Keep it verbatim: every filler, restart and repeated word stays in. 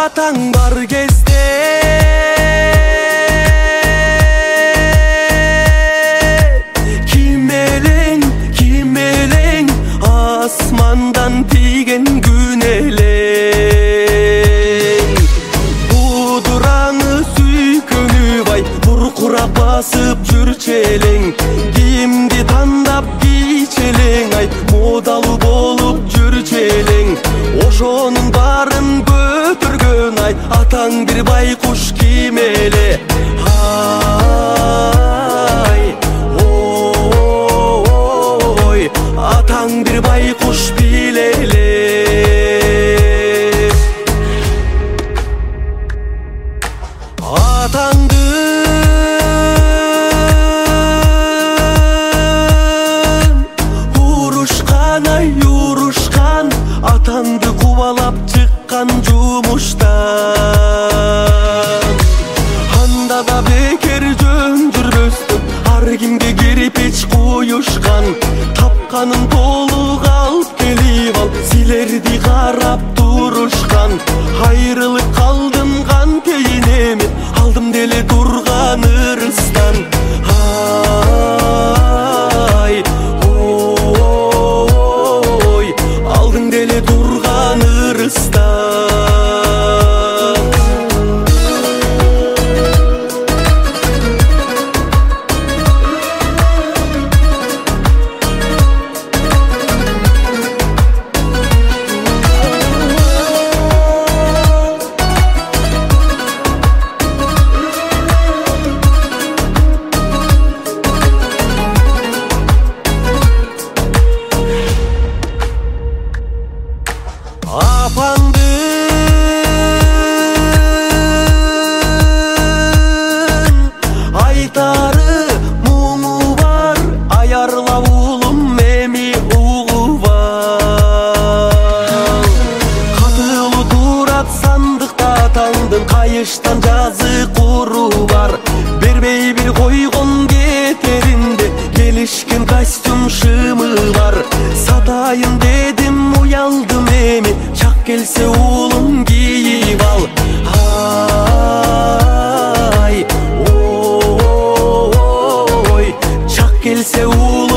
Атаң бар кезде кимелең, кимелең, асмандан тиген күн элең. Будураңы сүйкөнү бай буркурап басып жүрчелең. Кимди тандап кийчелең, ай модалуу болуп жүрчелең. Ошонун барын көтөргөн ай атаң бир байкуш кимеле. Ай, ой, атаң бир байкуш билеле. Атаңдын урушкан, ай урушкан, атаңды кубалап чыккан жумуштан. Анда да бекер жөн жүрбөстүн, ар кимге кирпич куюшкан. Тапканын толук алып келип ал, силерди карап турушкан. Айрылып калдым кантейин эми, алдым деле турган ырыстан. Ай, ой, алдың деле турган ырыстан. Апаңдын айтары муңу бар, аярлап улум эми угубан. Катылуу турат сандыкта атаңдын, кайыштан жазы куру бар. Бербей бир койгон кетеринде, келишкен костюм шымы бар. Сатайын дедим, уялдым эми, чак келсе уулум кийип ал. Ай, ой, чак келсе уулум